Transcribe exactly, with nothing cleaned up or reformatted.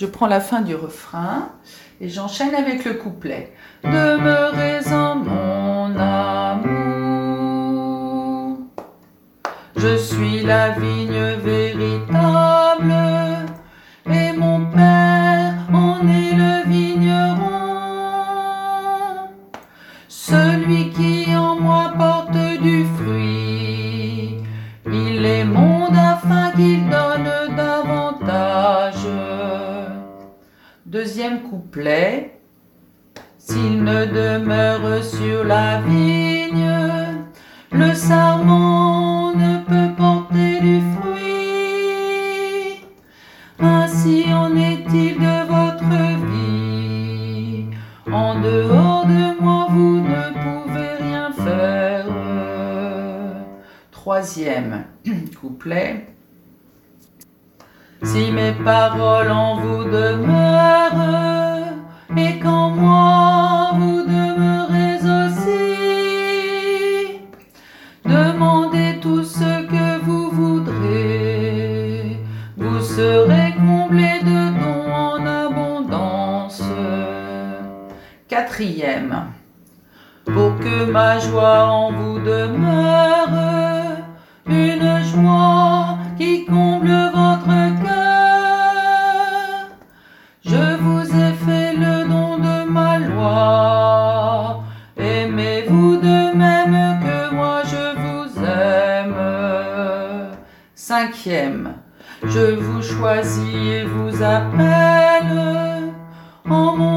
je prends la fin du refrain et j'enchaîne avec le couplet. Demeurez en mon amour, je suis la vigne véritable, et mon Père en est le vigneron. Celui qui en moi porte du fruit, il est monde afin qu'il donne davantage. Deuxième couplet. S'il ne demeure sur la vigne, le sarment ne peut porter du fruit. Ainsi en est-il de votre vie. En dehors de moi, vous ne pouvez rien faire. Troisième couplet. Si mes paroles en vous demeurent, et qu'en moi vous demeurez aussi, demandez tout ce que vous voudrez, vous serez comblés de dons en abondance. Quatrième. Pour que ma joie en vous demeure, une joie qui comble votre cœur, je vous ai fait le don de ma loi, aimez-vous de même que moi je vous aime. Cinquième. Je vous choisis et vous appelle en mon